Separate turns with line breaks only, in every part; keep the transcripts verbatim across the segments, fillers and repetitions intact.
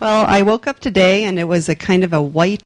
Well, I woke up today and it was a kind of a white.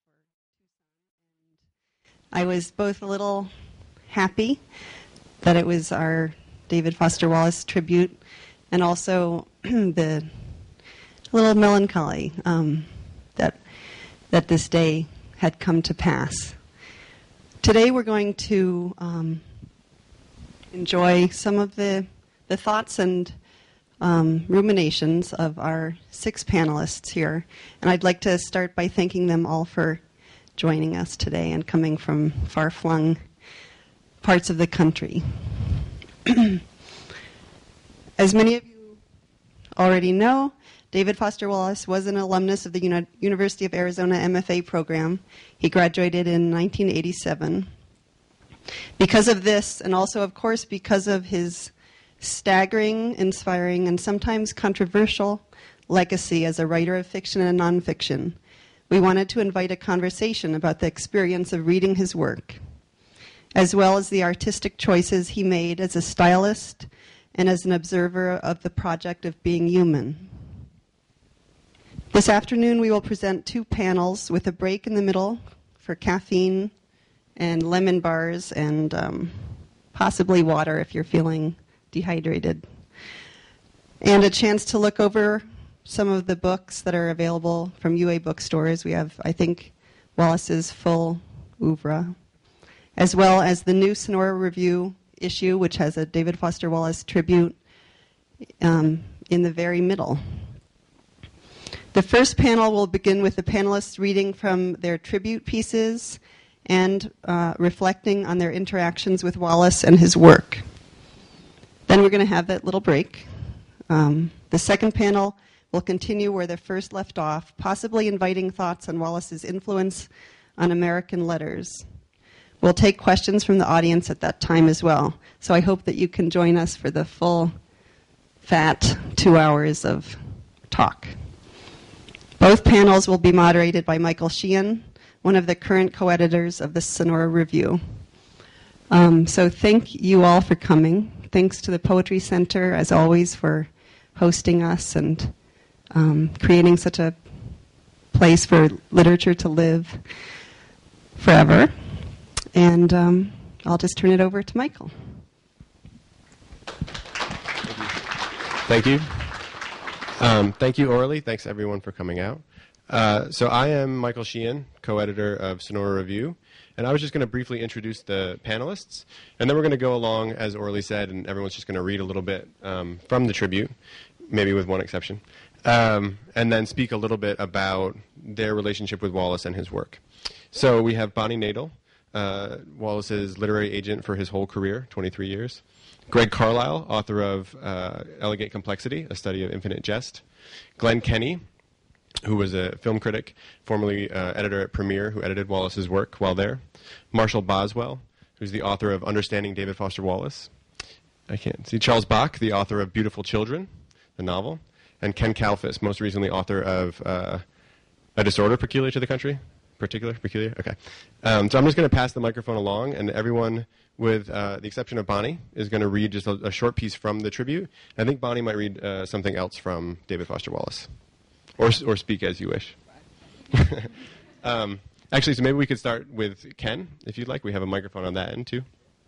I was both a little happy that it was our David Foster Wallace tribute and also the little melancholy um, that that this day had come to pass. Today we're going to um, enjoy some of the, the thoughts and Um, ruminations of our six panelists here. And I'd like to start by thanking them all for joining us today and coming from far-flung parts of the country. As many of you already know, David Foster Wallace was an alumnus of the Uni- University of Arizona M F A program. He graduated in nineteen eighty-seven. Because of this, and also, of course, because of his staggering, inspiring, and sometimes controversial legacy as a writer of fiction and nonfiction, we wanted to invite a conversation about the experience of reading his work, as well as the artistic choices he made as a stylist and as an observer of the project of being human. This afternoon we will present two panels with a break in the middle for caffeine and lemon bars and um, possibly water if you're feeling dehydrated, and a chance to look over some of the books that are available from U A bookstores. We have, I think, Wallace's full oeuvre, as well as the new Sonora Review issue, which has a David Foster Wallace tribute um, in the very middle. The first panel will begin with the panelists reading from their tribute pieces and uh, reflecting on their interactions with Wallace and his work. Then we're going to have that little break. Um, the second panel will continue where the first left off, possibly inviting thoughts on Wallace's influence on American letters. We'll take questions from the audience at that time as well. So I hope that you can join us for the full, fat two hours of talk. Both panels will be moderated by Michael Sheehan, one of the current co-editors of the Sonora Review. Um, so thank you all for coming. Thanks to the Poetry Center, as always, for hosting us and um, creating such a place for literature to live forever. And um, I'll just turn it over to Michael.
Thank you. Um, thank you, Orly. Thanks, everyone, for coming out. Uh, so I am Michael Sheehan, co-editor of Sonora Review. And I was just going to briefly introduce the panelists, and then we're going to go along, as Orly said, and everyone's just going to read a little bit um, from the tribute, maybe with one exception, um, and then speak a little bit about their relationship with Wallace and his work. So we have Bonnie Nadel, uh, Wallace's literary agent for his whole career, twenty-three years. Greg Carlisle, author of uh, Elegant Complexity, a study of infinite jest. Glenn Kenny, who was a film critic, formerly uh, editor at Premiere, who edited Wallace's work while there. Marshall Boswell, who's the author of Understanding David Foster Wallace. I can't see. Charles Bach, the author of Beautiful Children, the novel. And Ken Kalfus, most recently author of uh, A Disorder Peculiar to the Country. Particular? Peculiar? Okay. Um, so I'm just going to pass the microphone along, and everyone, with uh, the exception of Bonnie, is going to read just a, a short piece from the tribute. I think Bonnie might read uh, something else from David Foster Wallace. Or, or speak as you wish. um, actually, so maybe we could start with Ken, if you'd like. We have a microphone on that end, too.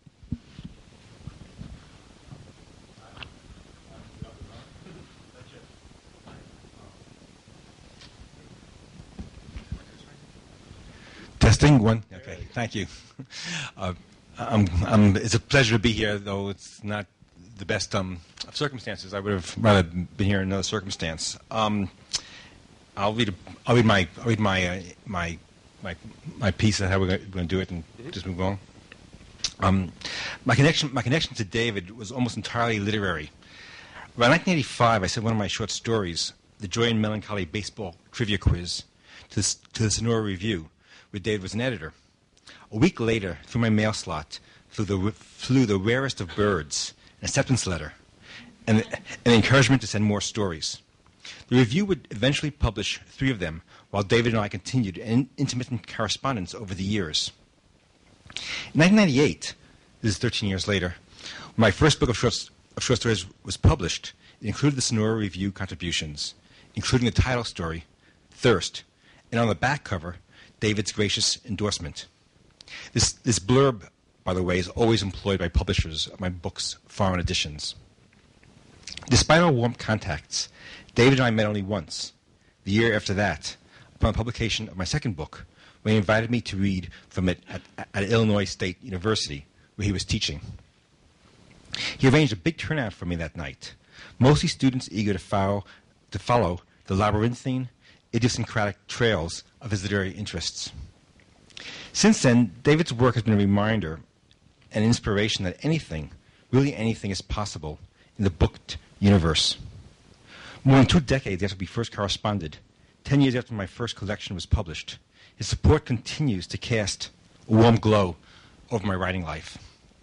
Testing, one. Okay, thank you. Uh, I'm, I'm, it's a pleasure to be here, though it's not the best um, of circumstances. I would have rather been here in another circumstance. Um, I'll read. A, I'll read my. I'll read my. Uh, my. My. My piece of how we're going to do it, and mm-hmm. just move on. Um, my connection. My connection to David was almost entirely literary. Around nineteen eighty-five, I sent one of my short stories, "The Joy and Melancholy Baseball Trivia Quiz," to the, to the Sonora Review, where David was an editor. A week later, through my mail slot, flew the flew the rarest of birds, an acceptance letter, and an encouragement to send more stories. The review would eventually publish three of them, while David and I continued an intermittent correspondence over the years. In nineteen ninety-eight, this is thirteen years later, when my first book of short, of short stories was published, it included the Sonora Review contributions. including the title story, Thirst, and on the back cover, David's gracious endorsement. This, this blurb, by the way, is always employed by publishers of my books' foreign editions. Despite our warm contacts, David and I met only once, the year after that, upon the publication of my second book, when he invited me to read from it at, at Illinois State University, where he was teaching. He arranged a big turnout for me that night, mostly students eager to follow, to follow the labyrinthine, idiosyncratic trails of his literary interests. Since then, David's work has been a reminder and inspiration that anything, really anything, is possible in the booked universe. More than two decades after we first corresponded, ten years after my first collection was published, his support continues to cast a warm glow over my writing life.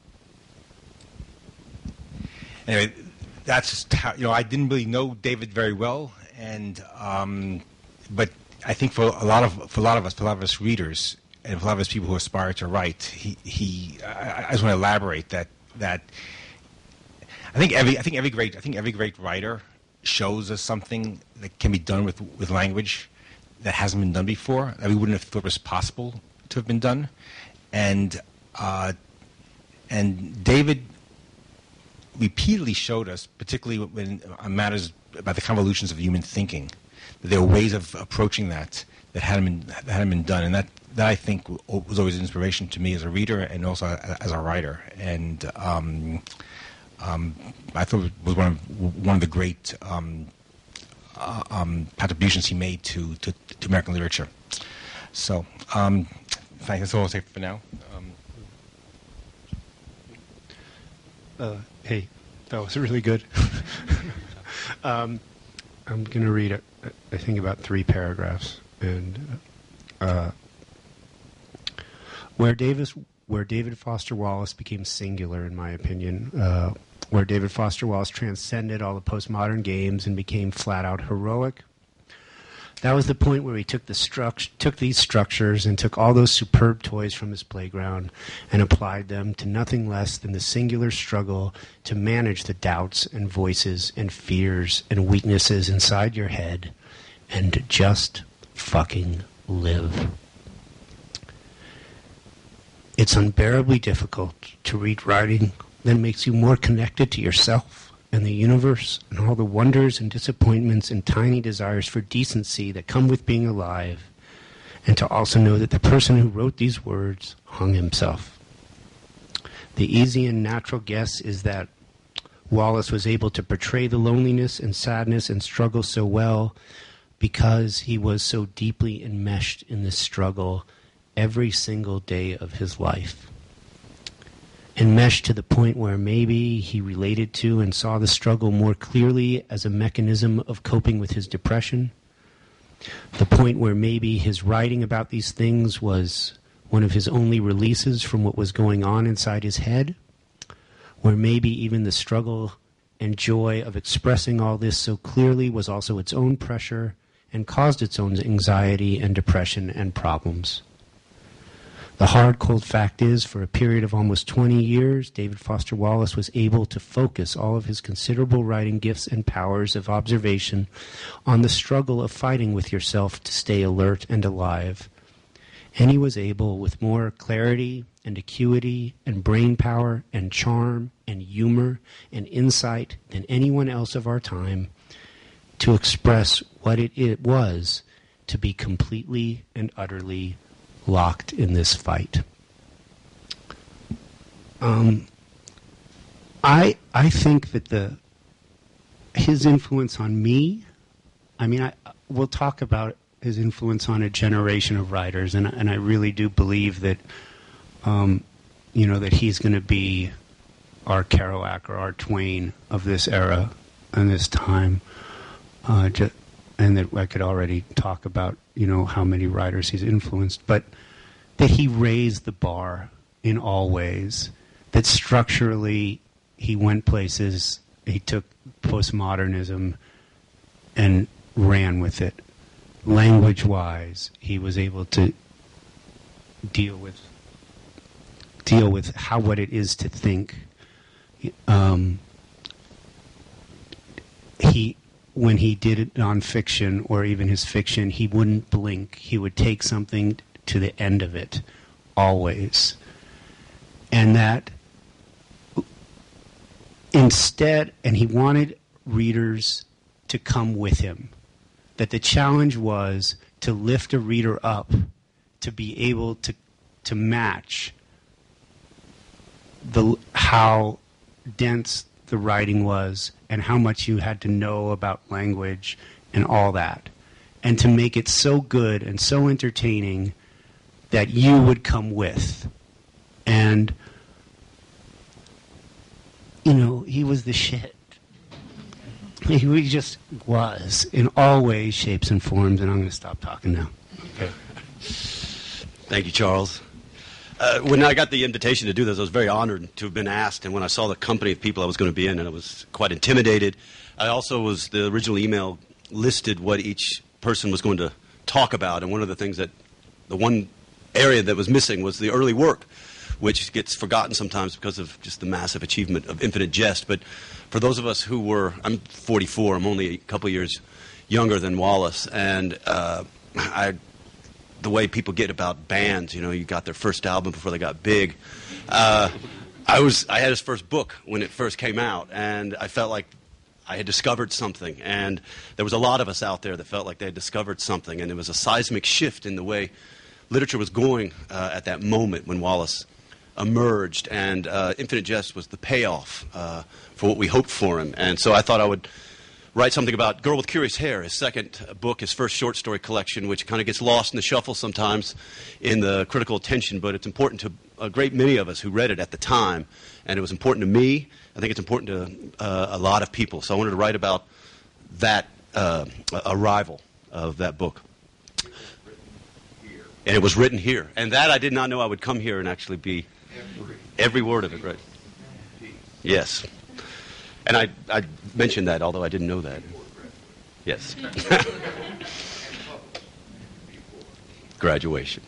Anyway, that's just how, you know, I didn't really know David very well, and um, but I think for a lot of for a lot of us, for a lot of us readers, and for a lot of us people who aspire to write, he he. I, I just want to elaborate that that I think every I think every great I think every great writer shows us something that can be done with with language that hasn't been done before, that we wouldn't have thought was possible to have been done, and uh, and David repeatedly showed us, particularly when on matters about the convolutions of human thinking, that there were ways of approaching that that hadn't been that hadn't been done, and that, that I think was always an inspiration to me as a reader and also as a writer. And um, um, I thought it was one of one of the great um, uh, um, contributions he made to, to, to American literature. So, um, thanks. That's all I'll say for now. Um,
Uh, hey, that was really good. um, I'm going to read, a, I think, about three paragraphs. And uh, where Davis, where David Foster Wallace became singular, in my opinion, uh, where David Foster Wallace transcended all the postmodern games and became flat-out heroic. That was the point where he took the struct- took these structures and took all those superb toys from his playground and applied them to nothing less than the singular struggle to manage the doubts and voices and fears and weaknesses inside your head and just fucking live. It's unbearably difficult to read writing that makes you more connected to yourself and the universe and all the wonders and disappointments and tiny desires for decency that come with being alive, and to also know that the person who wrote these words hung himself. The easy and natural guess is that Wallace was able to portray the loneliness and sadness and struggle so well because he was so deeply enmeshed in this struggle every single day of his life. Enmeshed to the point where maybe he related to and saw the struggle more clearly as a mechanism of coping with his depression. The point where maybe his writing about these things was one of his only releases from what was going on inside his head. Where maybe even the struggle and joy of expressing all this so clearly was also its own pressure and caused its own anxiety and depression and problems. The hard, cold fact is, for a period of almost twenty years, David Foster Wallace was able to focus all of his considerable writing gifts and powers of observation on the struggle of fighting with yourself to stay alert and alive. And he was able, with more clarity and acuity and brain power and charm and humor and insight than anyone else of our time, to express what it, it was to be completely and utterly locked in this fight. Um, I I think that the his influence on me, I mean, I we'll talk about his influence on a generation of writers, and and I really do believe that, um, you know, that he's going to be our Kerouac or our Twain of this era and this time. Uh, just, and that I could already talk about, you know, how many writers he's influenced, but that he raised the bar in all ways, that structurally he went places, he took postmodernism and ran with it. Language-wise, he was able to deal with deal with how what it is to think. Um, he when he did it nonfiction or even his fiction, he wouldn't blink. He would take something to the end of it, always. And that instead, and he wanted readers to come with him, that the challenge was to lift a reader up, to be able to to match the how dense the writing was and how much you had to know about language and all that, and to make it so good and so entertaining that you would come with. And, you know, he was the shit. He just was in all ways, shapes, and forms, and I'm going to stop talking now.
Okay. Thank you, Charles. Uh, when I got the invitation to do this, I was very honored to have been asked, and when I saw the company of people I was going to be in, and I was quite intimidated. I also was, the original email listed what each person was going to talk about, and one of the things that, the one area that was missing was the early work, which gets forgotten sometimes because of just the massive achievement of Infinite Jest. But for those of us who were, I'm forty-four, I'm only a couple years younger than Wallace, and uh, I, the way people get about bands, you know, you got their first album before they got big. Uh, I was, I had his first book when it first came out, and I felt like I had discovered something, and there was a lot of us out there that felt like they had discovered something, and it was a seismic shift in the way literature was going uh, at that moment when Wallace emerged, and uh, Infinite Jest was the payoff uh, for what we hoped for him. And so I thought I would write something about Girl with Curious Hair, his second book, his first short story collection, which kind of gets lost in the shuffle sometimes in the critical attention, but it's important to a great many of us who read it at the time, and it was important to me. I think it's important to uh, a lot of people. So I wanted to write about that uh, arrival of that book. And it was written here. And that I did not know I would come here and actually be every, every word of it, right? Yes. And I, I mentioned that, although I didn't know that. Yes. Graduation.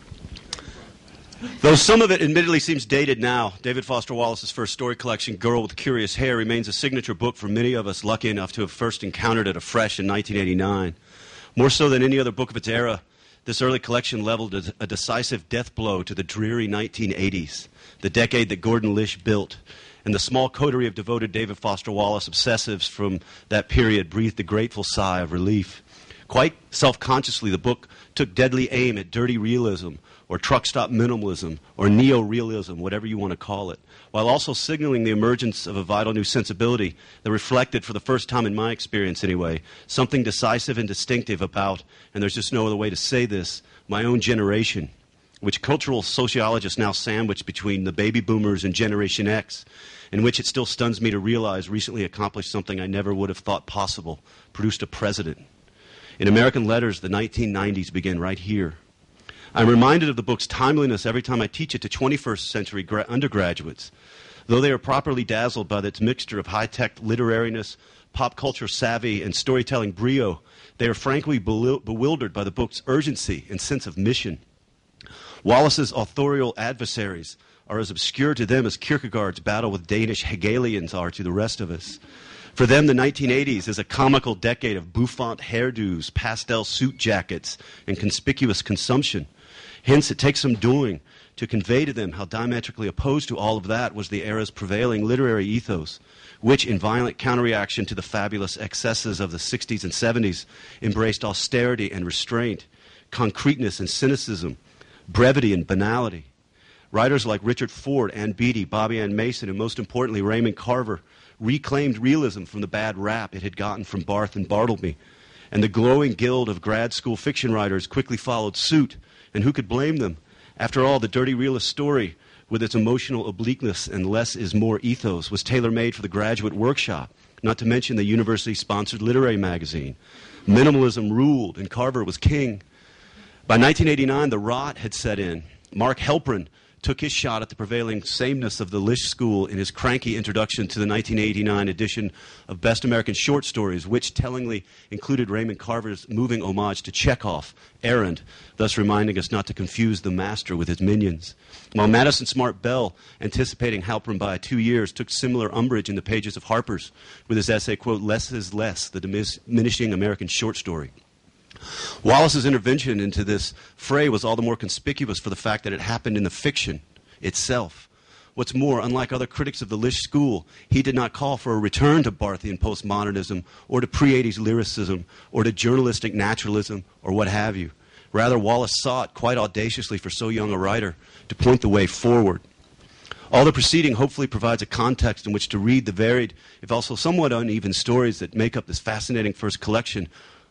Though some of it admittedly seems dated now, David Foster Wallace's first story collection, Girl with Curious Hair, remains a signature book for many of us lucky enough to have first encountered it afresh in nineteen eighty-nine. More so than any other book of its era, this early collection leveled a, a decisive death blow to the dreary nineteen eighties, the decade that Gordon Lish built, and the small coterie of devoted David Foster Wallace obsessives from that period breathed a grateful sigh of relief. Quite self-consciously, the book took deadly aim at dirty realism, or truck stop minimalism, or neo-realism, whatever you want to call it, while also signaling the emergence of a vital new sensibility that reflected, for the first time in my experience anyway, something decisive and distinctive about, and there's just no other way to say this, my own generation, which cultural sociologists now sandwich between the baby boomers and Generation X, in which it still stuns me to realize recently accomplished something I never would have thought possible, produced a president. In American letters, the nineteen nineties begin right here. I'm reminded of the book's timeliness every time I teach it to twenty-first century gra- undergraduates. Though they are properly dazzled by its mixture of high-tech literariness, pop culture savvy, and storytelling brio, they are frankly bewil- bewildered by the book's urgency and sense of mission. Wallace's authorial adversaries are as obscure to them as Kierkegaard's battle with Danish Hegelians are to the rest of us. For them, the nineteen eighties is a comical decade of bouffant hairdos, pastel suit jackets, and conspicuous consumption. Hence, it takes some doing to convey to them how diametrically opposed to all of that was the era's prevailing literary ethos, which, in violent counterreaction to the fabulous excesses of the sixties and seventies, embraced austerity and restraint, concreteness and cynicism, brevity and banality. Writers like Richard Ford, Ann Beattie, Bobby Ann Mason, and most importantly, Raymond Carver, reclaimed realism from the bad rap it had gotten from Barth and Bartleby. And the glowing guild of grad school fiction writers quickly followed suit. And who could blame them? After all, the dirty realist story, with its emotional obliqueness and less is more ethos, was tailor-made for the graduate workshop, not to mention the university-sponsored literary magazine. Minimalism ruled, and Carver was king. By nineteen eighty-nine, the rot had set in. Mark Helprin, took his shot at the prevailing sameness of the Lish School in his cranky introduction to the nineteen eighty-nine edition of Best American Short Stories, which tellingly included Raymond Carver's moving homage to Chekhov, Errand, thus reminding us not to confuse the master with his minions. While Madison Smart Bell, anticipating Halpern by two years, took similar umbrage in the pages of Harper's with his essay, quote, Less is Less, the diminishing American short story. Wallace's intervention into this fray was all the more conspicuous for the fact that it happened in the fiction itself. What's more, unlike other critics of the Lish School, he did not call for a return to Barthian postmodernism or to pre-eighties lyricism or to journalistic naturalism or what have you. Rather, Wallace sought, quite audaciously for so young a writer, to point the way forward. All the preceding hopefully provides a context in which to read the varied, if also somewhat uneven stories that make up this fascinating first collection,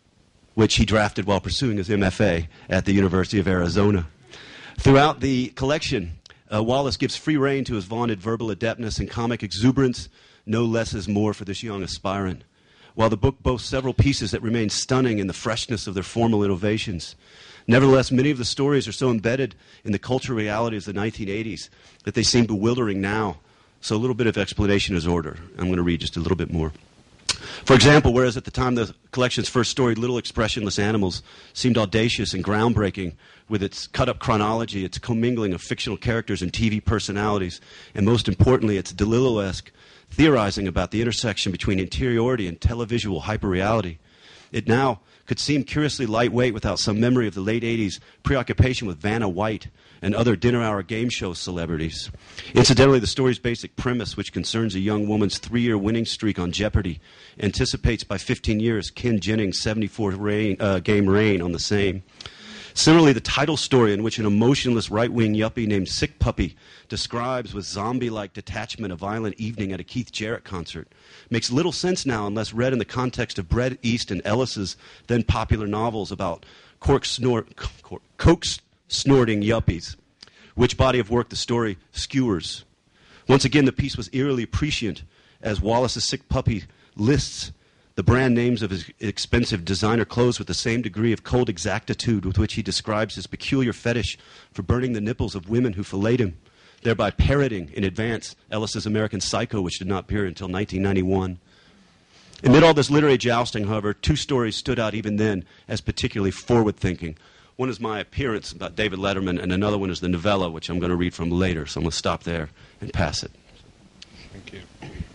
which he drafted while pursuing his M F A at the University of Arizona. Throughout the collection, uh, Wallace gives free rein to his vaunted verbal adeptness and comic exuberance. No less is more for this young aspirant. While the book boasts several pieces that remain stunning in the freshness of their formal innovations, nevertheless, many of the stories are so embedded in the cultural realities of the nineteen eighties that they seem bewildering now. So a little bit of explanation is order. I'm going to read just a little bit more. For example, whereas at the time the collection's first story, Little Expressionless Animals, seemed audacious and groundbreaking with its cut-up chronology, its commingling of fictional characters and T V personalities, and most importantly, its DeLillo-esque theorizing about the intersection between interiority and televisual hyperreality, it now could seem curiously lightweight without some memory of the late eighties preoccupation with Vanna White and other dinner-hour game show celebrities. Incidentally, the story's basic premise, which concerns a young woman's three-year winning streak on Jeopardy, anticipates by fifteen years Ken Jennings' seventy-four reign, uh, game reign on the same. Similarly, the title story, in which an emotionless right-wing yuppie named Sick Puppy describes with zombie-like detachment a violent evening at a Keith Jarrett concert, makes little sense now unless read in the context of Bret East and Ellis's then popular novels about cork snort, cork, coke snorting yuppies, which body of work the story skewers. Once again, the piece was eerily prescient as Wallace's Sick Puppy lists the brand names of his expensive designer clothes with the same degree of cold exactitude with which he describes his peculiar fetish for burning the nipples of women who filleted him, thereby parroting in advance Ellis's American Psycho, which did not appear until nineteen ninety-one. Amid all this literary jousting, however, two stories stood out even then as particularly forward-thinking. One is My Appearance about David Letterman, and another one is the novella, which I'm going to read from later, so I'm going to stop there and pass it.
Thank you.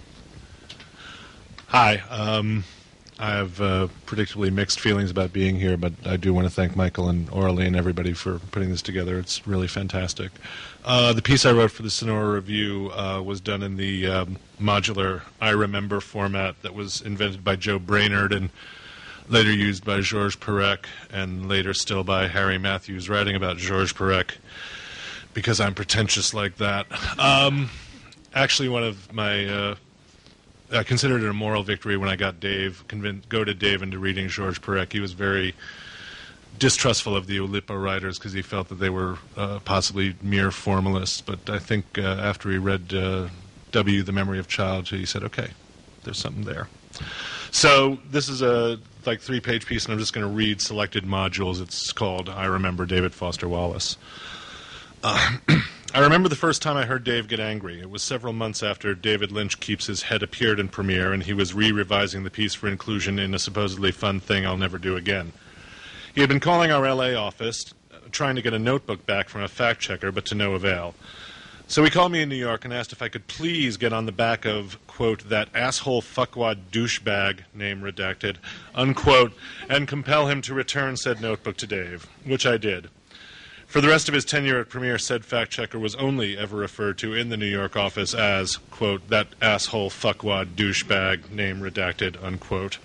Hi. Um, I have uh, predictably mixed feelings about being here, but I do want to thank Michael and Orly and everybody for putting this together. It's really fantastic. Uh, the piece I wrote for the Sonora Review uh, was done in the um, modular I Remember format that was invented by Joe Brainerd and later used by Georges Perec, and later still by Harry Matthews, writing about Georges Perec because I'm pretentious like that. Um, actually, one of my... Uh, I considered it a moral victory when I got Dave, convinced, goaded Dave into reading Georges Perec. He was very distrustful of the Oulipo writers because he felt that they were uh, possibly mere formalists. But I think uh, after he read uh, W, The Memory of Child, he said, okay, there's something there. So this is a like three-page piece, and I'm just going to read selected modules. It's called I Remember David Foster Wallace. Uh, I remember the first time I heard Dave get angry. It was several months after David Lynch Keeps His Head appeared in Premiere, and he was re-revising the piece for inclusion in a supposedly fun thing I'll never do again. He had been calling our L A office, uh, trying to get a notebook back from a fact-checker, but to no avail. So he called me in New York and asked if I could please get on the back of, quote, that asshole fuckwad douchebag, name redacted, unquote, and compel him to return said notebook to Dave, which I did. For the rest of his tenure at Premiere, said fact-checker was only ever referred to in the New York office as, quote, that asshole fuckwad douchebag, name redacted, unquote.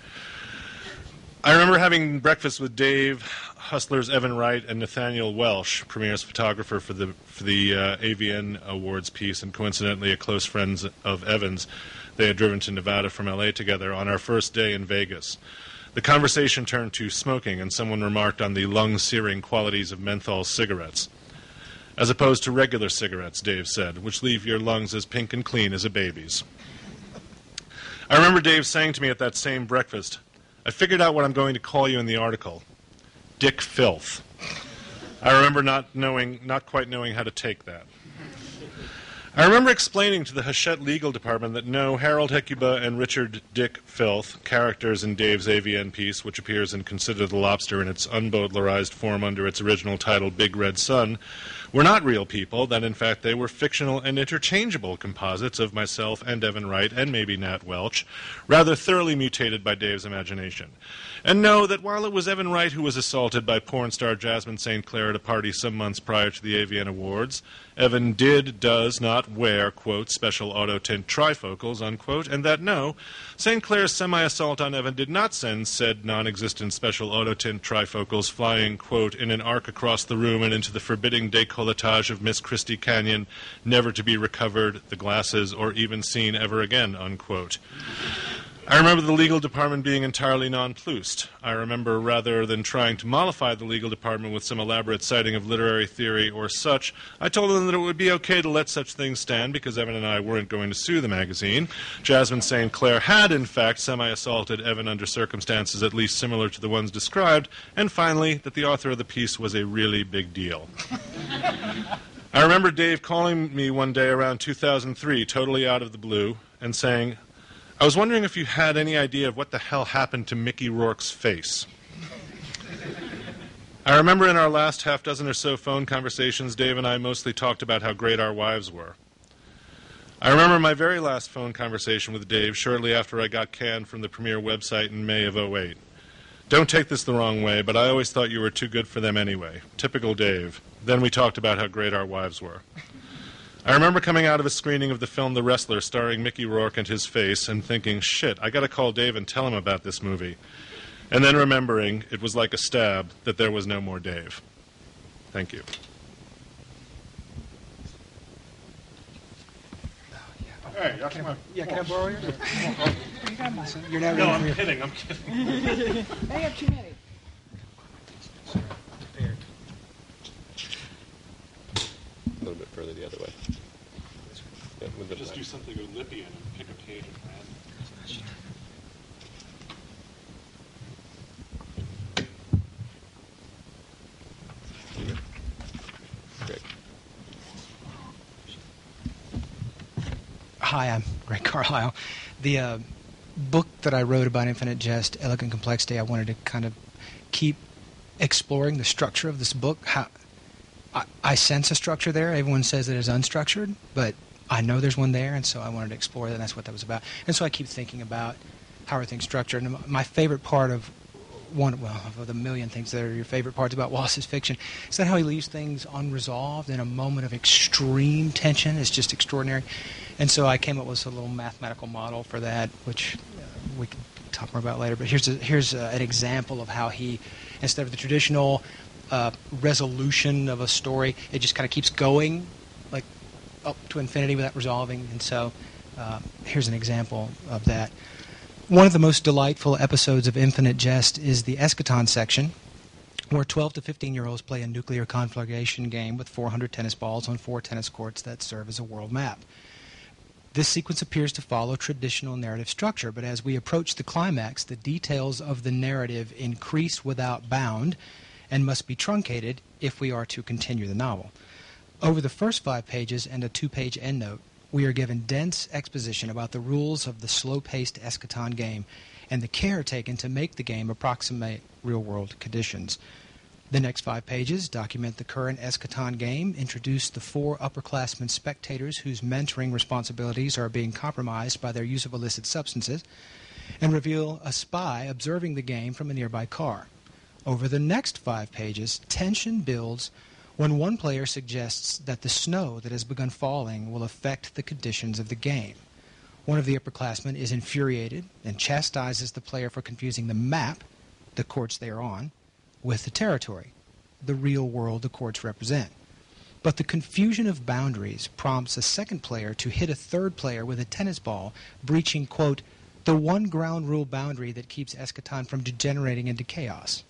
I remember having breakfast with Dave, Hustler's Evan Wright, and Nathaniel Welsh, Premiere's photographer for the for the uh, A V N Awards piece, and coincidentally a close friend of Evan's. They had driven to Nevada from L A together on our first day in Vegas. The conversation turned to smoking, and someone remarked on the lung-searing qualities of menthol cigarettes. As opposed to regular cigarettes, Dave said, which leave your lungs as pink and clean as a baby's. I remember Dave saying to me at that same breakfast, I figured out what I'm going to call you in the article. Dick Filth. I remember not knowing, not quite knowing how to take that. I remember explaining to the Hachette legal department that no, Harold Hecuba and Richard Dick Filth, characters in Dave's A V N piece, which appears in Consider the Lobster in its unbowdlerized form under its original title, Big Red Sun, were not real people, that in fact they were fictional and interchangeable composites of myself and Evan Wright and maybe Nat Welch, rather thoroughly mutated by Dave's imagination. And know that while it was Evan Wright who was assaulted by porn star Jasmine Saint Clair at a party some months prior to the A V N Awards, Evan did, does not wear, quote, special auto tint trifocals, unquote, and that no, Saint Clair's semi-assault on Evan did not send said non-existent special auto tint trifocals flying, quote, in an arc across the room and into the forbidding décolletage of Miss Christie Canyon, never to be recovered, the glasses, or even seen ever again, unquote. I remember the legal department being entirely nonplussed. I remember, rather than trying to mollify the legal department with some elaborate citing of literary theory or such, I told them that it would be okay to let such things stand because Evan and I weren't going to sue the magazine. Jasmine Saint Clair had, in fact, semi-assaulted Evan under circumstances at least similar to the ones described, and finally, that the author of the piece was a really big deal. I remember Dave calling me one day around two thousand three, totally out of the blue, and saying, I was wondering if you had any idea of what the hell happened to Mickey Rourke's face. I remember in our last half dozen or so phone conversations, Dave and I mostly talked about how great our wives were. I remember my very last phone conversation with Dave shortly after I got canned from the Premiere website in May of oh eight. Don't take this the wrong way, but I always thought you were too good for them anyway. Typical Dave. Then we talked about how great our wives were. I remember coming out of a screening of the film The Wrestler starring Mickey Rourke and his face and thinking, shit, I gotta call Dave and tell him about this movie. And then remembering, it was like a stab, that there was no more Dave. Thank you.
Hey, y'all come on.
Yeah, can I borrow yours? You're not
No,
ready
I'm
for your-
kidding, I'm kidding.
I have too many.
A little bit further the other way. Yeah, move it
Just
back.
do something Olympian and pick a page at random.
Great.
Hi, I'm Greg Carlisle. The uh, book that I wrote about Infinite Jest, Elegant Complexity, I wanted to kind of keep exploring the structure of this book. How I, I sense a structure there. Everyone says it is unstructured, but I know there's one there, and so I wanted to explore that, and that's what that was about. And so I keep thinking about how are things structured. And my favorite part of one, well, of the million things that are your favorite parts about Wallace's fiction, is that how he leaves things unresolved in a moment of extreme tension. It's just extraordinary. And so I came up with a little mathematical model for that, which uh, we can talk more about later. But here's a, here's a, an example of how he, instead of the traditional uh, resolution of a story, it just kind of keeps going, like up to infinity without resolving. And so uh, here's an example of that. One of the most delightful episodes of Infinite Jest is the Eschaton section, where twelve to fifteen-year-olds play a nuclear conflagration game with four hundred tennis balls on four tennis courts that serve as a world map. This sequence appears to follow traditional narrative structure, but as we approach the climax, the details of the narrative increase without bound and must be truncated if we are to continue the novel. Over the first five pages and a two-page endnote, we are given dense exposition about the rules of the slow-paced Eschaton game and the care taken to make the game approximate real-world conditions. The next five pages document the current Eschaton game, introduce the four upperclassmen spectators whose mentoring responsibilities are being compromised by their use of illicit substances, and reveal a spy observing the game from a nearby car. Over the next five pages, tension builds when one player suggests that the snow that has begun falling will affect the conditions of the game. One of the upperclassmen is infuriated and chastises the player for confusing the map, the courts they are on, with the territory, the real world the courts represent. But the confusion of boundaries prompts a second player to hit a third player with a tennis ball, breaching, quote, the one ground rule boundary that keeps Eschaton from degenerating into chaos.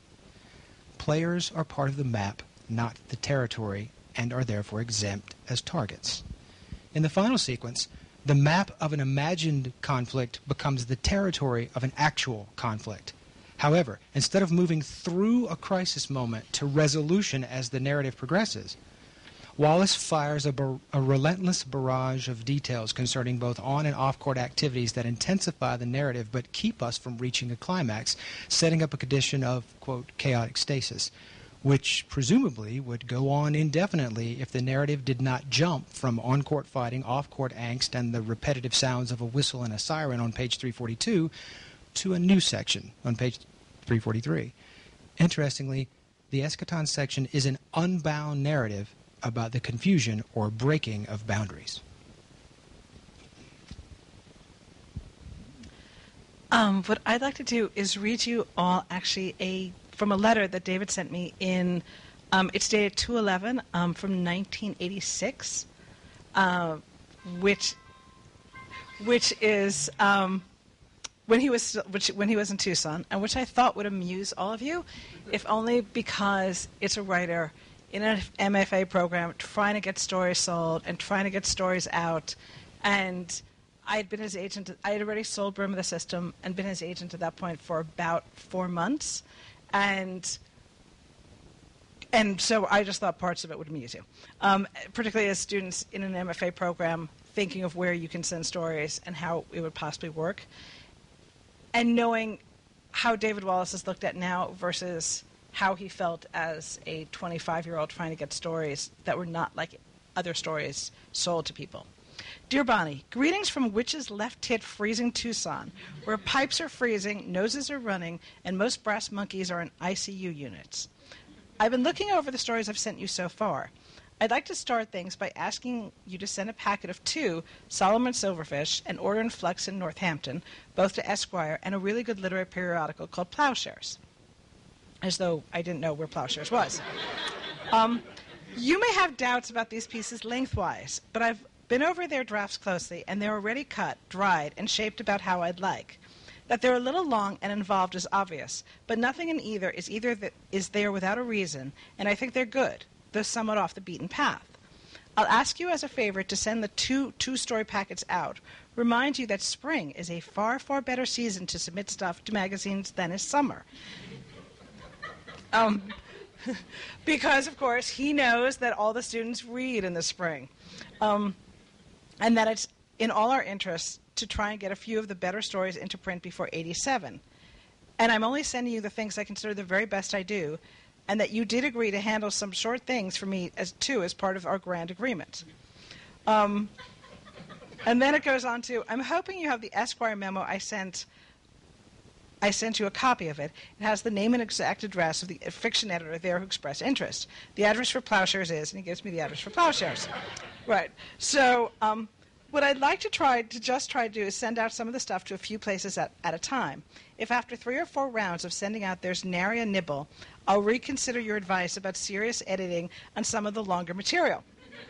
Players are part of the map, not the territory, and are therefore exempt as targets. In the final sequence, the map of an imagined conflict becomes the territory of an actual conflict. However, instead of moving through a crisis moment to resolution as the narrative progresses, Wallace fires a, bar- a relentless barrage of details concerning both on and off-court activities that intensify the narrative but keep us from reaching a climax, setting up a condition of, quote, chaotic stasis, which presumably would go on indefinitely if the narrative did not jump from on-court fighting, off-court angst, and the repetitive sounds of a whistle and a siren on page three forty-two to a new section on page three forty-three. Interestingly, the eschaton section is an unbound narrative about the confusion or breaking of boundaries.
Um, what I'd like to do is read you all actually a from a letter that David sent me in, um, it's dated two eleven um, from nineteen eighty-six, uh, which which is um, when he was still, which when he was in Tucson, and which I thought would amuse all of you, if only because it's a writer in an M F A program trying to get stories sold and trying to get stories out, and I had been his agent. I had already sold Brim of the System and been his agent at that point for about four months. And and so I just thought parts of it would amuse you, um, particularly as students in an M F A program thinking of where you can send stories and how it would possibly work. And knowing how David Wallace is looked at now versus how he felt as a twenty-five-year-old trying to get stories that were not like other stories sold to people. Dear Bonnie, greetings from Witch's left tit freezing Tucson, where pipes are freezing, noses are running, and most brass monkeys are in I C U units. I've been looking over the stories I've sent you so far. I'd like to start things by asking you to send a packet of two Solomon Silverfish and Order and Flux in Northampton, both to Esquire, and a really good literary periodical called Plowshares. As though I didn't know where Plowshares was. Um, you may have doubts about these pieces lengthwise, but I've been over their drafts closely, and they're already cut, dried, and shaped about how I'd like. That they're a little long and involved is obvious, but nothing in either is either that is there without a reason, and I think they're good, though somewhat off the beaten path. I'll ask you as a favor to send the two two-story packets out. Remind you that spring is a far, far better season to submit stuff to magazines than is summer. Um, because, of course, he knows that all the students read in the spring. Um, and that it's in all our interests to try and get a few of the better stories into print before eighty-seven. And I'm only sending you the things I consider the very best I do, and that you did agree to handle some short things for me, as too, as part of our grand agreement. Um, and then it goes on to, I'm hoping you have the Esquire memo I sent I sent you a copy of it. It has the name and exact address of the fiction editor there who expressed interest. The address for Plowshares is, and he gives me the address for Plowshares. Right. So um, what I'd like to try to just try to do is send out some of the stuff to a few places at, at a time. If after three or four rounds of sending out there's nary a nibble, I'll reconsider your advice about serious editing on some of the longer material.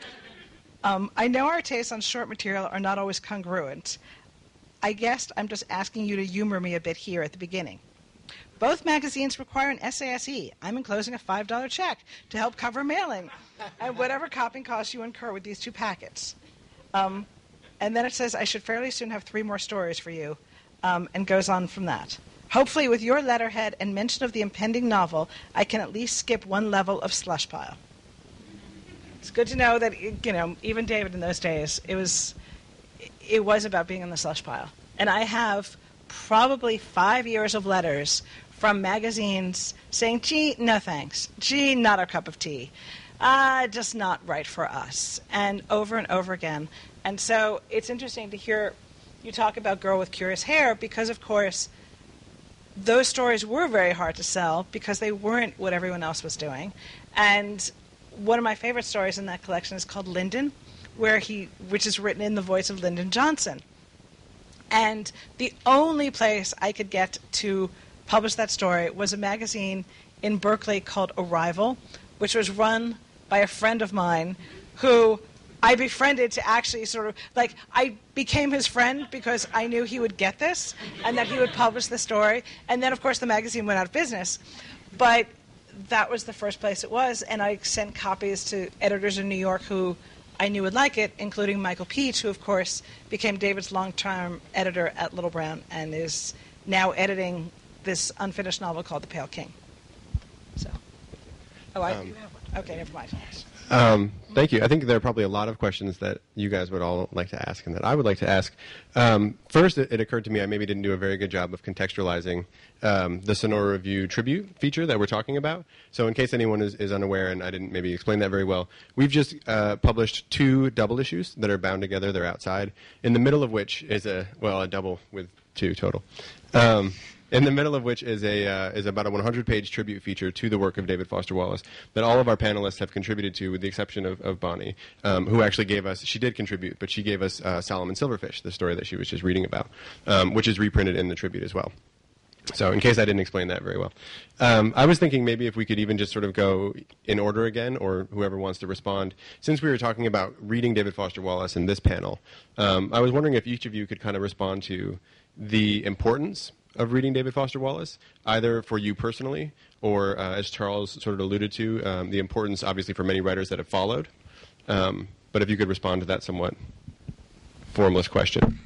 Um, I know our tastes on short material are not always congruent. I guess I'm just asking you to humor me a bit here at the beginning. Both magazines require an S A S E. I'm enclosing a five dollar check to help cover mailing and whatever copying costs you incur with these two packets. Um, and then it says I should fairly soon have three more stories for you, um, and goes on from that. Hopefully with your letterhead and mention of the impending novel, I can at least skip one level of slush pile. It's good to know that, you know, even David in those days, it was... it was about being in the slush pile. And I have probably five years of letters from magazines saying, gee, no thanks. Gee, not our cup of tea. Uh, just not right for us. And over and over again. And so it's interesting to hear you talk about Girl with Curious Hair because, of course, those stories were very hard to sell because they weren't what everyone else was doing. And one of my favorite stories in that collection is called Lyndon, where he, which is written in the voice of Lyndon Johnson. And the only place I could get to publish that story was a magazine in Berkeley called Arrival, which was run by a friend of mine who I befriended to actually sort of, like, I became his friend because I knew he would get this and that he would publish the story. And then, of course, the magazine went out of business. But that was the first place it was, and I sent copies to editors in New York who I knew would like it, including Michael Peach, who, of course, became David's long-term editor at Little Brown and is now editing this unfinished novel called The Pale King. So, oh, I
Um,
do have one. Okay, never mind.
Um, thank you. I think there are probably a lot of questions that you guys would all like to ask and that I would like to ask. Um, first, it, it occurred to me I maybe didn't do a very good job of contextualizing um, the Sonora Review tribute feature that we're talking about. So in case anyone is, is unaware and I didn't maybe explain that very well, we've just uh, published two double issues that are bound together. They're outside, in the middle of which is a, well, a double with two total. Um, In the middle of which is a uh, is about a one hundred page tribute feature to the work of David Foster Wallace that all of our panelists have contributed to, with the exception of, of Bonnie, um, who actually gave us, she did contribute, but she gave us uh, Solomon Silverfish, the story that she was just reading about, um, which is reprinted in the tribute as well. So in case I didn't explain that very well. Um, I was thinking maybe if we could even just sort of go in order again, or whoever wants to respond. Since we were talking about reading David Foster Wallace in this panel, um, I was wondering if each of you could kind of respond to the importance of reading David Foster Wallace, either for you personally or, uh, as Charles sort of alluded to, um, the importance obviously for many writers that have followed. Um, but if you could respond to that somewhat formless question.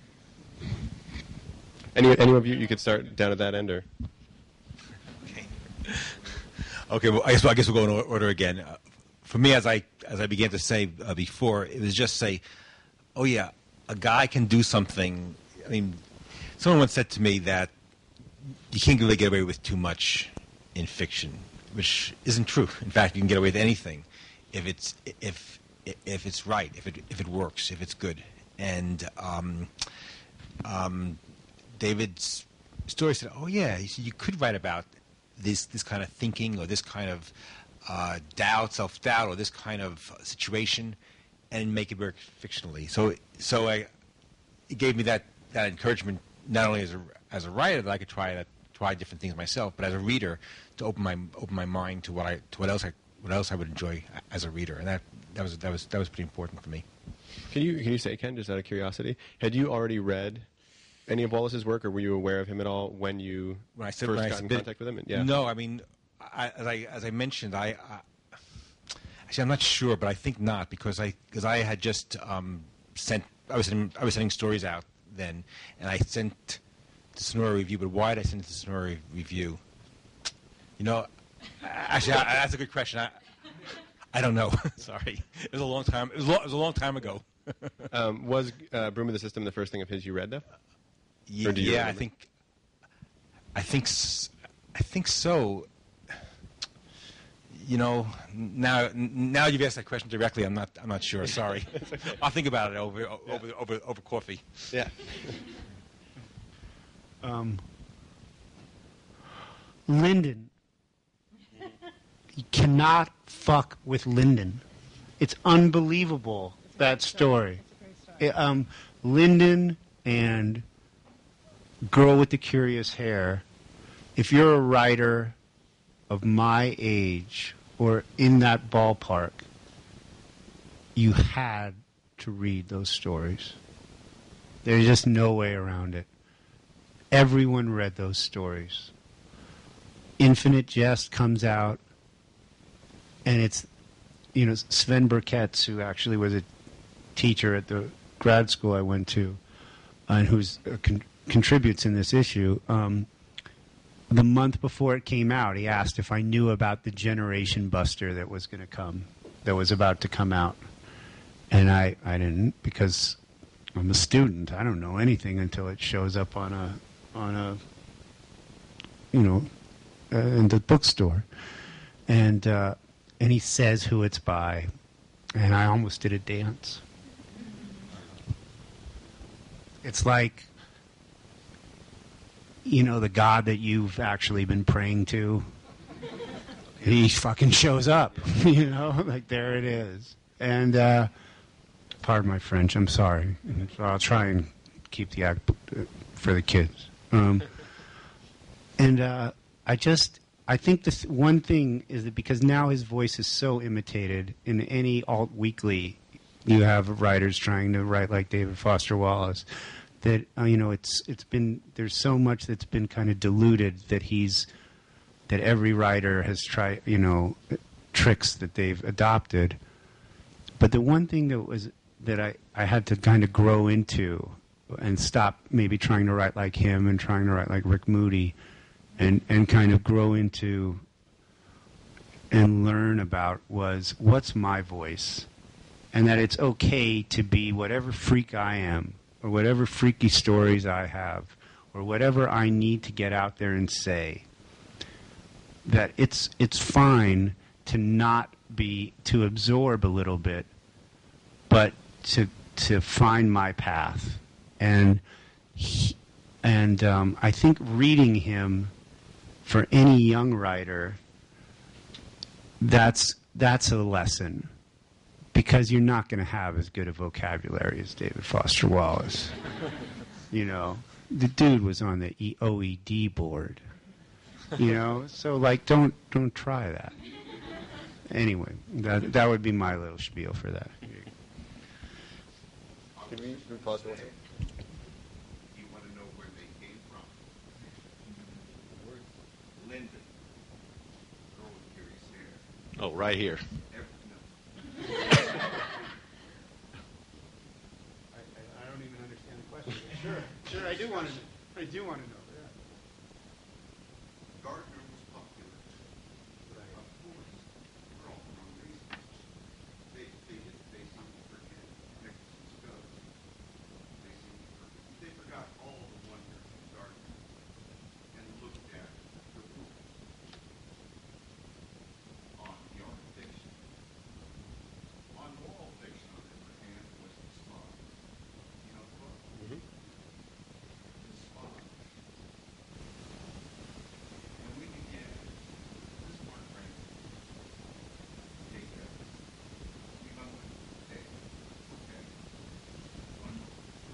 Any, any of you, you could start down at that end, or?
Okay. Okay. Well, I guess I guess we'll go in order again. Uh, for me, as I as I began to say uh, before, it was just say, oh yeah, a guy can do something. I mean, someone once said to me that you can't really get away with too much in fiction, which isn't true. In fact, you can get away with anything if it's if if it's right, if it if it works, if it's good. And um, um, David's story said, "Oh yeah, you, see, you could write about this this kind of thinking or this kind of uh, doubt, self doubt, or this kind of situation, and make it work fictionally." So so I, it gave me that that encouragement. Not only as a as a writer that I could try to try different things myself, but as a reader to open my open my mind to what I to what else I what else I would enjoy as a reader, and that that was that was that was pretty important for me.
Can you can you say, Ken, just out of curiosity, had you already read any of Wallace's work, or were you aware of him at all when you
when I said,
first
when I
got in
been,
contact with him? Yeah.
No, I mean, I, as I as I mentioned, I, I actually I'm not sure, but I think not because I because I had just um, sent I was sending, I was sending stories out then, and I sent the Sonora Review. But why did I send it to the Sonora Review? You know, actually, I, that's a good question. I I don't know. Sorry, it was a long time. It was, lo- it was a long time ago.
um, was uh, Broom of the System the first thing of his you read, though?
Yeah, yeah I think. I think. I think so. You know, now now you've asked that question directly. I'm not. I'm not sure. Sorry. Okay. I'll think about it over over yeah. over, over coffee.
Yeah.
um, Lyndon. You cannot fuck with Lyndon. It's unbelievable, that story. It, um, Lyndon and Girl with the Curious Hair, if you're a writer of my age or in that ballpark, you had to read those stories. There's just no way around it. Everyone read those stories. Infinite Jest comes out, and it's, you know, Sven Burketz, who actually was a teacher at the grad school I went to, and who's uh, con- contributes in this issue. Um, the month before it came out, he asked if I knew about the Generation Buster that was going to come, that was about to come out, and I, I didn't, because I'm a student. I don't know anything until it shows up on a on a you know uh, in the bookstore, and. Uh, And he says who it's by. And I almost did a dance. It's like, you know, the God that you've actually been praying to. He fucking shows up. You know, like there it is. And, uh, pardon my French, I'm sorry. I'll try and keep the act for the kids. Um, and uh, I just... I think this one thing is that because now his voice is so imitated in any alt weekly, you have writers trying to write like David Foster Wallace, that uh, you know it's it's been there's so much that's been kind of diluted that he's that every writer has tried you know tricks that they've adopted. But the one thing that was that I, I had to kind of grow into and stop maybe trying to write like him and trying to write like Rick Moody. And, and kind of grow into and learn about was what's my voice, and that it's okay to be whatever freak I am, or whatever freaky stories I have, or whatever I need to get out there and say. That it's it's fine to not be, to absorb a little bit, but to to find my path. And he, and um, I think reading him for any young writer, that's that's a lesson, because you're not going to have as good a vocabulary as David Foster Wallace. You know, the dude was on the E O E D board. You know, so like don't don't try that. Anyway, that that would be my little spiel for that.
Can we, can we pause for one second?
You want to know where they came from? Lyndon, girl with curious hair.
Oh, right here.
Every, no.
I, I don't even understand the question. Sure, sure, I do want to. I do want to know. Yeah.
Gardner was popular. Right. Of course, for all the wrong reasons. They, they, did, they seemed to forget Nicholson's ghost. They seemed to forget. They forgot all the wonders of Gardner and looked at the rules on yarn fiction. On wall fiction, on the other hand, was the spot. You know what?
Mm-hmm.
The spot. And we began, this is Mark Franklin, take that. We went with, hey, okay, one more.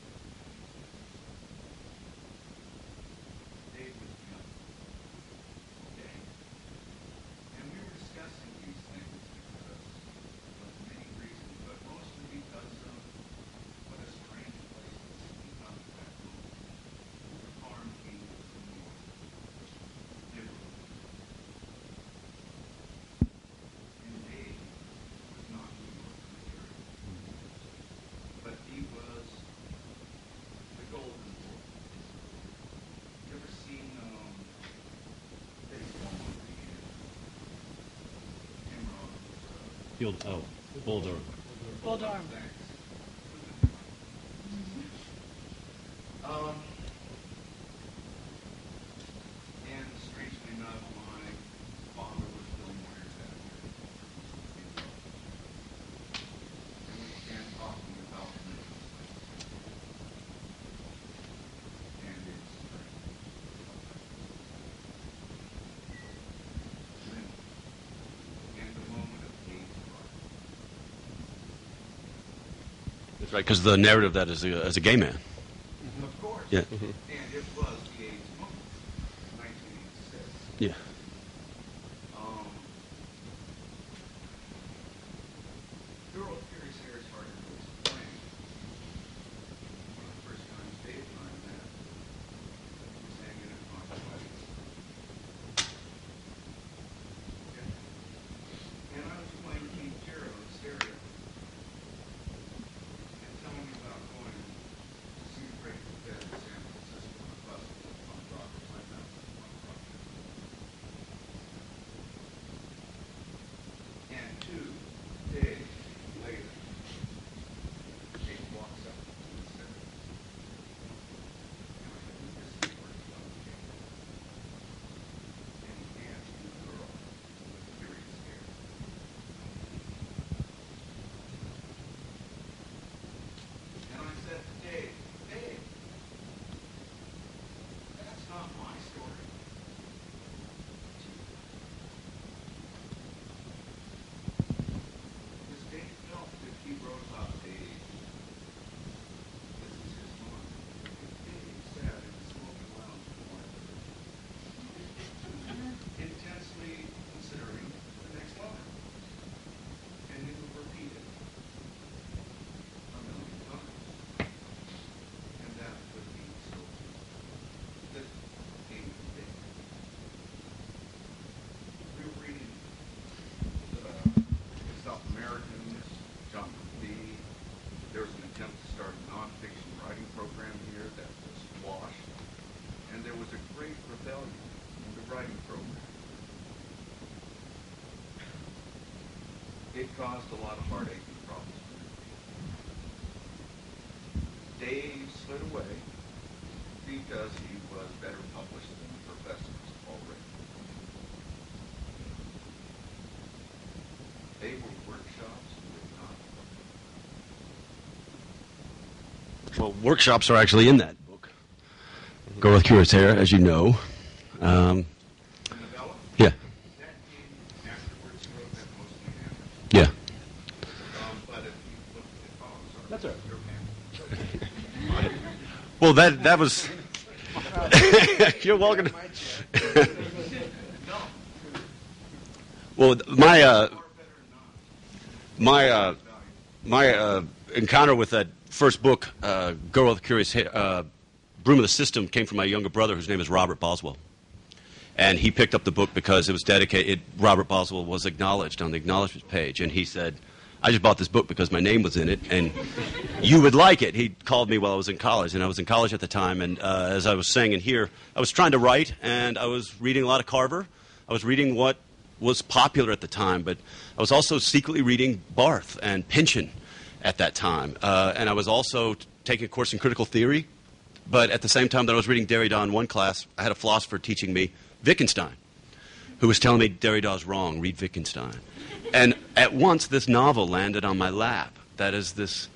Dave was young, okay? And we were discussing these things because of many reasons, but mostly because of what a strange place this has become back home. The farm king of the north. Liberal. And Dave was not New York material. But he was the golden boy. You ever seen um baseball on the uh, Imran was uh
Field, oh, Boulder.
Bulldog.
thanks. Um and strangely enough my father was Bill Moyer's editor. And we began talking about religious things. And it's strange. Then, and the moment of Dave's life.
That's right, because the narrative of that is a, as a gay man.
Of course.
Yeah.
And it was the AIDS moment, nineteen eighty-six.
Yeah.
Um, Girl with Curious Hair is hard to explain. One of the first times Dave and I met was hanging at my wedding. Okay. And I was playing King Tiro in stereo. And telling me about going to see the Grateful Dead in San Francisco on a bus with punk rockers like that, punk rock. it caused a lot of heartache and problems. Dave slid away because he was better published than the professors already. They were workshops with not.
Well, workshops are actually in that book. Girl with Curious Hair, as you know. Um, yeah. Yeah. That's all right. Well, that that was. You're welcome. Well, my uh, my uh, my uh, encounter with that first book, uh, Girl with Curious Hair, uh, Broom of the System, came from my younger brother, whose name is Robert Boswell. And he picked up the book because it was dedicated. Robert Boswell was acknowledged on the acknowledgments page, and he said, "I just bought this book because my name was in it, and you would like it." He called me while I was in college, and I was in college at the time. And uh, as I was saying in here, I was trying to write, and I was reading a lot of Carver. I was reading what was popular at the time, but I was also secretly reading Barth and Pynchon at that time, uh, and I was also t- taking a course in critical theory. But at the same time that I was reading Derrida in one class, I had a philosopher teaching me Wittgenstein, who was telling me Derrida's wrong, read Wittgenstein. And at once this novel landed on my lap. That is this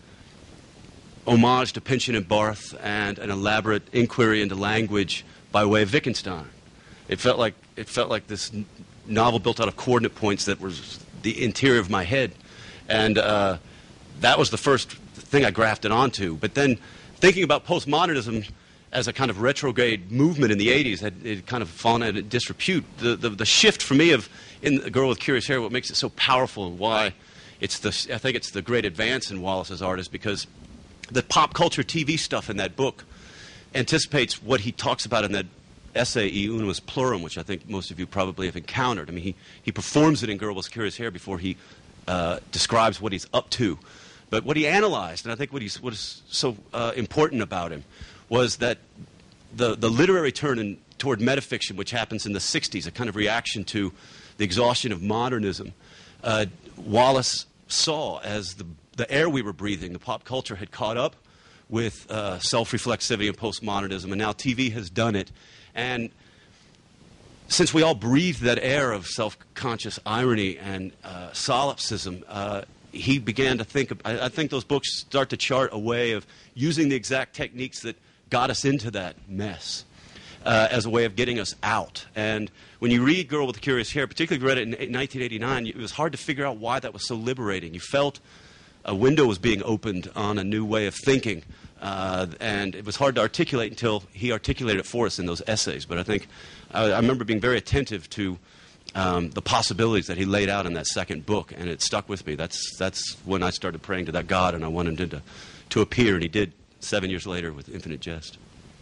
homage to Pynchon and Barth and an elaborate inquiry into language by way of Wittgenstein. It felt like, it felt like this n- novel built out of coordinate points that was the interior of my head. And uh, that was the first thing I grafted onto. But then thinking about postmodernism as a kind of retrograde movement in the eighties had it kind of fallen at disrepute. The, the, the shift for me of in The Girl with Curious Hair, what makes it so powerful and why it's the, I think it's the great advance in Wallace's art is because the pop culture T V stuff in that book anticipates what he talks about in that essay, E Unus Plurum, which I think most of you probably have encountered. I mean, he, he performs it in Girl with Curious Hair before he uh, describes what he's up to. But what he analyzed, and I think what, he's, what is so uh, important about him, was that the, the literary turn in, toward metafiction, which happens in the sixties, a kind of reaction to the exhaustion of modernism, uh, Wallace saw as the, the air we were breathing. The pop culture had caught up with uh, self-reflexivity and postmodernism, and now T V has done it. And since we all breathe that air of self-conscious irony and uh, solipsism, uh, he began to think, of, I, I think those books start to chart a way of using the exact techniques that got us into that mess uh, as a way of getting us out. And when you read Girl with the Curious Hair, particularly if you read it in nineteen eighty-nine, it was hard to figure out why that was so liberating. You felt a window was being opened on a new way of thinking, uh, and it was hard to articulate until he articulated it for us in those essays. But I think I, I remember being very attentive to Um, the possibilities that he laid out in that second book, and it stuck with me. That's that's when I started praying to that God, and I wanted him to, to appear, and he did seven years later with Infinite Jest.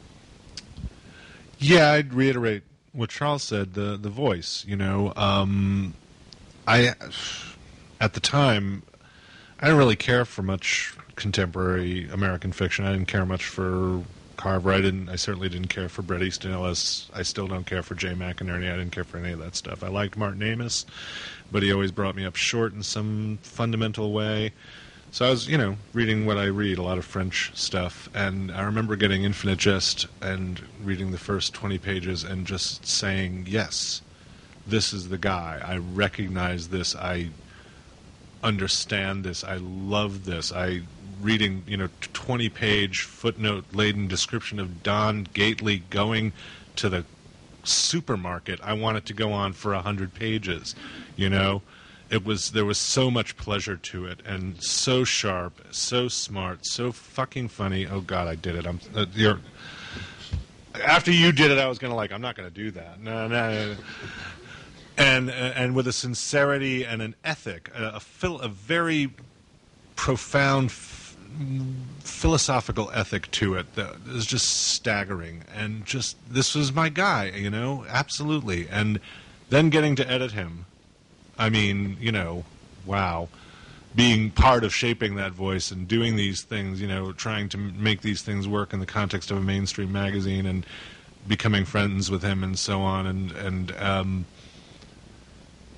Yeah, I'd reiterate what Charles said, the the voice, you know. Um, I, at the time, I didn't really care for much contemporary American fiction. I didn't care much for Carver. I didn't. I certainly didn't care for Bret Easton Ellis. I still don't care for Jay McInerney. I didn't care for any of that stuff. I liked Martin Amis, but he always brought me up short in some fundamental way. So I was, you know, reading what I read, a lot of French stuff, and I remember getting Infinite Jest and reading the first twenty pages and just saying, yes, this is the guy. I recognize this. I understand this. I love this. I reading, you know, twenty-page footnote-laden description of Don Gately going to the supermarket. I want it to go on for a hundred pages, you know. It was there was so much pleasure to it, and so sharp, so smart, so fucking funny. Oh God, I did it. I'm uh, you're. After you did it, I was gonna like, I'm not gonna do that. No, no, no. And and with a sincerity and an ethic, a a, phil, a very profound f- philosophical ethic to it that is just staggering. And just this was my guy, you know, absolutely. And then getting to edit him. I mean, you know, wow. Being part of shaping that voice and doing these things, you know, trying to make these things work in the context of a mainstream magazine and becoming friends with him and so on. And, and um,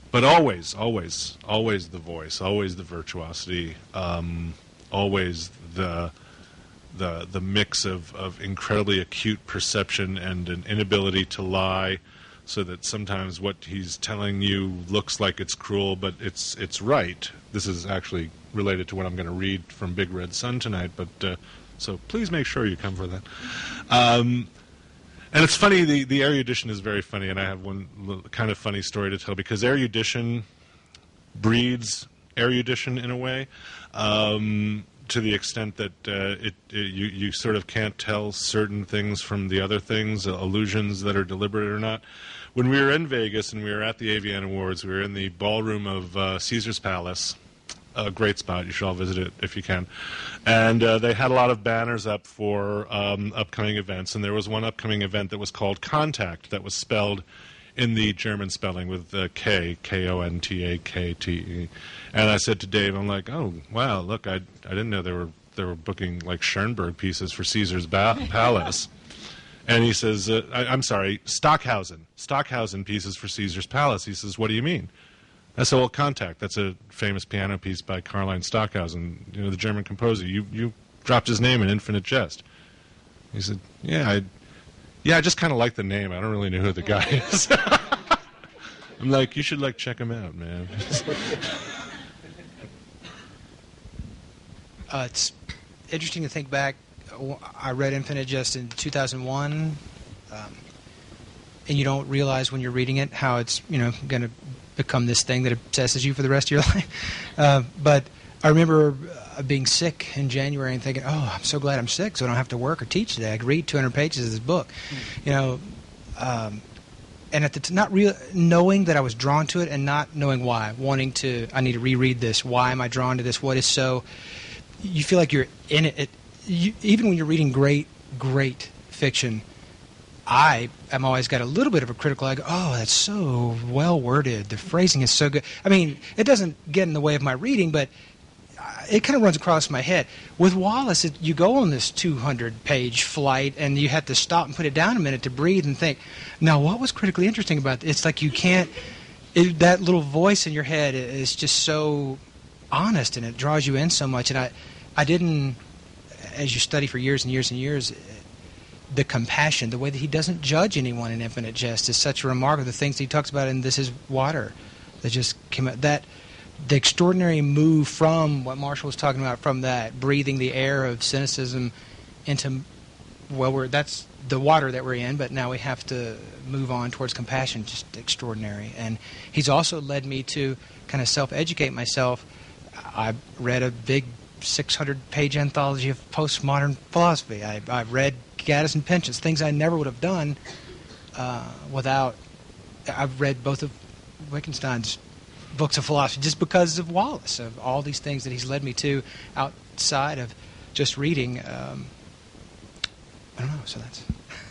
but always, always, always the voice, always the virtuosity, um, always the the the mix of, of incredibly acute perception and an inability to lie, so that sometimes what he's telling you looks like it's cruel, but it's it's right. This is actually related to what I'm going to read from Big Red Sun tonight, but uh, so please make sure you come for that. Um, and it's funny, the, the erudition is very funny, and I have one l- kind of funny story to tell, because erudition breeds erudition in a way, um, to the extent that uh, it, it you, you sort of can't tell certain things from the other things, uh, illusions that are deliberate or not. When we were in Vegas and we were at the A V N Awards, we were in the ballroom of uh, Caesar's Palace. A great spot. You should all visit it if you can. And uh, they had a lot of banners up for um, upcoming events, and there was one upcoming event that was called Contact, that was spelled in the German spelling with uh, K, K O N T A K T E. And I said to Dave, I'm like, oh, wow, look, I, I didn't know they were, they were booking like Schoenberg pieces for Caesar's ba- Palace. And he says, uh, I, I'm sorry, Stockhausen. Stockhausen pieces for Caesar's Palace. He says, what do you mean? I said, well, Contact. That's a famous piano piece by Karlheinz Stockhausen, you know, the German composer. You you dropped his name in Infinite Jest. He said, yeah, I, yeah, I just kind of like the name. I don't really know who the guy is. I'm like, you should like check him out, man.
uh, it's interesting to think back. I read Infinite Jest in two thousand one, um, and you don't realize when you're reading it how it's, you know, going to become this thing that obsesses you for the rest of your life. Uh, but I remember uh, being sick in January and thinking, oh, I'm so glad I'm sick so I don't have to work or teach today. I could read two hundred pages of this book. Mm. You know, um, and at the t- not real knowing that I was drawn to it and not knowing why, wanting to, I need to reread this. Why am I drawn to this? What is so, you feel like you're in it. it you, even when you're reading great, great fiction, I am always got a little bit of a critical eye. Oh, that's so well worded. The phrasing is so good. I mean, it doesn't get in the way of my reading, but it kind of runs across my head. With Wallace, it, you go on this two hundred page flight, and you have to stop and put it down a minute to breathe and think, now, what was critically interesting about it? It's like you can't, it, that little voice in your head is just so honest, and it draws you in so much. And I, I didn't, as you study for years and years and years, the compassion, the way that he doesn't judge anyone in Infinite Jest is such a remarkable. The things that he talks about in This Is Water that just came out. That the extraordinary move from what Marshall was talking about, from that breathing the air of cynicism into, well, we're that's the water that we're in, but now we have to move on towards compassion. Just extraordinary. And he's also led me to kind of self-educate myself. I read a big six hundred page anthology of postmodern philosophy. I, I read Gaddis and Pynchon's, things I never would have done uh, without. I've read both of Wittgenstein's books of philosophy just because of Wallace, of all these things that he's led me to outside of just reading. Um, I don't know, so that's...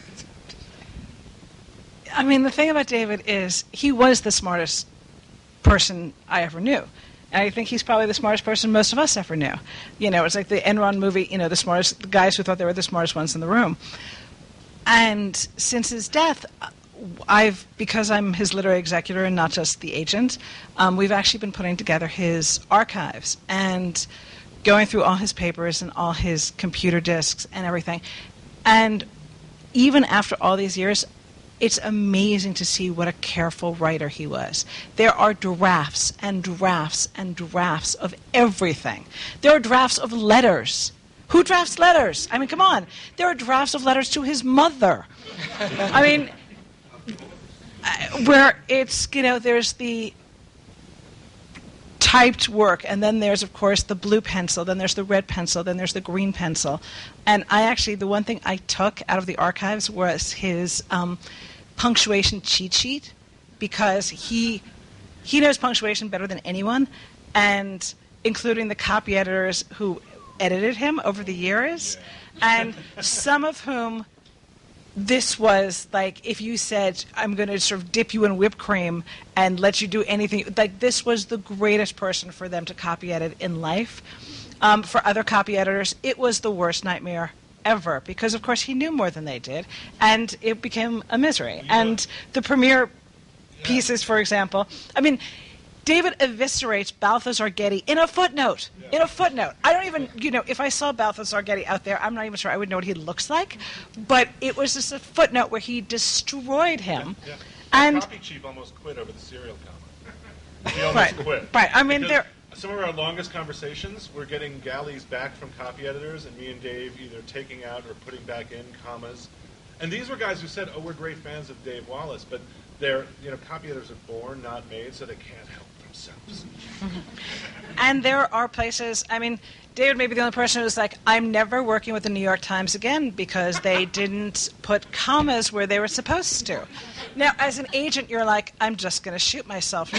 I mean, the thing about David is he was the smartest person I ever knew. And I think he's probably the smartest person most of us ever knew. You know, it's like the Enron movie, you know, the smartest the guys who thought they were the smartest ones in the room. And since his death, I've, because I'm his literary executor and not just the agent, um, we've actually been putting together his archives and going through all his papers and all his computer disks and everything. And even after all these years, it's amazing to see what a careful writer he was. There are drafts and drafts and drafts of everything. There are drafts of letters. Who drafts letters? I mean, come on. There are drafts of letters to his mother. I mean, where it's, you know, there's the typed work, and then there's, of course, the blue pencil, then there's the red pencil, then there's the green pencil. And I actually, the one thing I took out of the archives was his um, punctuation cheat sheet, because he he knows punctuation better than anyone, and including the copy editors who edited him over the years, and some of whom this was like, if you said, I'm going to sort of dip you in whipped cream and let you do anything, like this was the greatest person for them to copy edit in life. Um, for other copy editors, it was the worst nightmare ever, because of course he knew more than they did, and it became a misery. Yeah. And the premiere pieces, for example, I mean, David eviscerates Balthazar Getty in a footnote. In a footnote. I don't even, you know, if I saw Balthazar Getty out there, I'm not even sure I would know what he looks like. But it was just a footnote where he destroyed him.
Yeah.
And
Copy Chief almost quit over the serial comma. He almost
Right.
quit.
Right. I mean,
Because
there-
some of our longest conversations, we're getting galleys back from copy editors, and me and Dave either taking out or putting back in commas. And these were guys who said, "Oh, we're great fans of Dave Wallace," but they're, you know, copy editors are born, not made, so they can't help themselves.
And there are places, I mean, David may be the only person who's like, I'm never working with the New York Times again because they didn't put commas where they were supposed to. Now, as an agent, you're like, I'm just going to shoot myself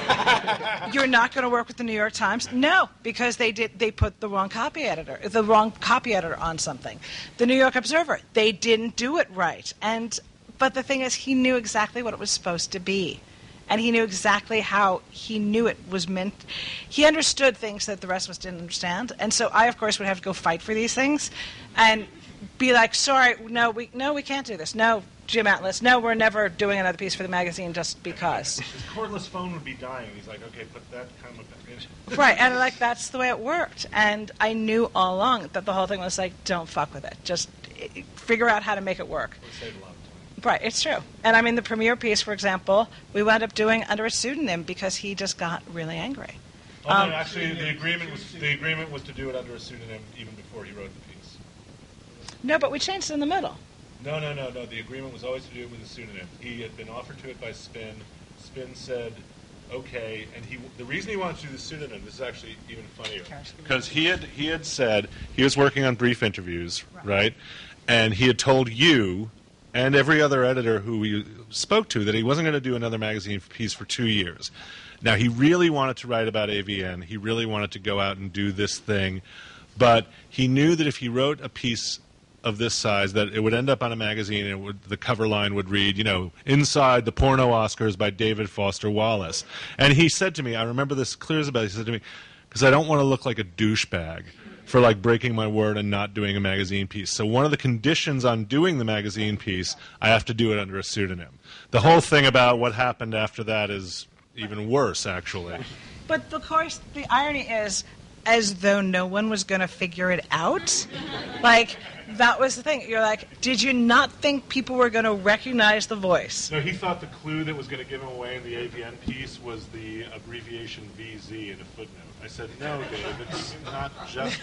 now. You're not going to work with the New York Times? No, because they did. They put the wrong copy editor, the wrong copy editor on something. The New York Observer, they didn't do it right. And but the thing is, he knew exactly what it was supposed to be. And he knew exactly how he knew it was meant. He understood things that the rest of us didn't understand. And so I, of course, would have to go fight for these things and be like, sorry, no, we no, we can't do this. No, Jim Atlas, no, we're never doing another piece for the magazine just because.
His cordless phone would be dying. He's like, okay, put that comma back in.
Right, and like that's the way it worked. And I knew all along that the whole thing was like, don't fuck with it. Just eh, figure out how to make it work.
We'll save a lot of time.
Right, it's true. And I mean, the premiere piece, for example, we wound up doing under a pseudonym because he just got really angry.
Oh,
Um,
no, actually, the agreement was the agreement was to do it under a pseudonym even before he wrote the piece.
No, but we changed it in the middle.
No, no, no, no. The agreement was always to do it with a pseudonym. He had been offered to it by Spin. Spin said, "Okay," and he. The reason he wanted to do the pseudonym. This is actually even funnier because he had he had said he was working on brief interviews, right? right? And he had told you and every other editor who we spoke to that he wasn't going to do another magazine piece for two years. Now, he really wanted to write about A V N. He really wanted to go out and do this thing. But he knew that if he wrote a piece of this size, that it would end up on a magazine and it would, the cover line would read, you know, Inside the Porno Oscars by David Foster Wallace. And he said to me, I remember this clear as a bell, he said to me, because I don't want to look like a douchebag for like breaking my word and not doing a magazine piece. So one of the conditions on doing the magazine piece, I have to do it under a pseudonym. The whole thing about what happened after that is even worse, actually.
But of course, the irony is, as though no one was going to figure it out. Like, that was the thing. You're like, did you not think people were going to recognize the voice?
No, he thought the clue that was going to give him away in the A V N piece was the abbreviation V Z in a footnote. I said, no, Dave, it's not just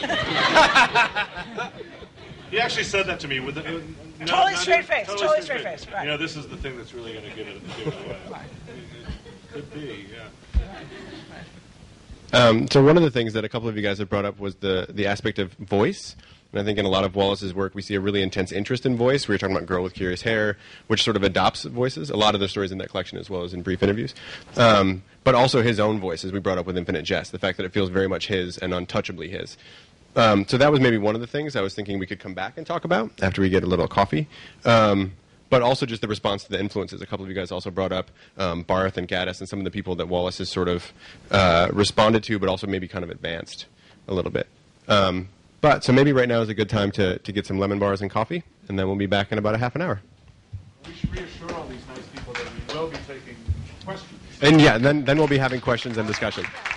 that. He actually said that to me with the, uh, no,
Totally
not
straight
even-
face, totally straight face, right.
You know, this is the thing that's really going to give it, give it away.
Right.
It, it could be, yeah.
Um, so one of the things that a couple of you guys have brought up was the, the aspect of voice. And I think in a lot of Wallace's work, we see a really intense interest in voice. We were talking about Girl with Curious Hair, which sort of adopts voices. A lot of the stories in that collection, as well as in brief interviews. Um, but also his own voice, as we brought up with Infinite Jest, the fact that it feels very much his and untouchably his. Um, so that was maybe one of the things I was thinking we could come back and talk about after we get a little coffee. Um, but also just the response to the influences. A couple of you guys also brought up um, Barth and Gaddis and some of the people that Wallace has sort of uh, responded to, but also maybe kind of advanced a little bit. Um, but so maybe right now is a good time to, to get some lemon bars and coffee, and then we'll be back in about a half an hour.
We should reassure all these nice people that we will be taking questions.
And yeah, then, then we'll be having questions and discussion.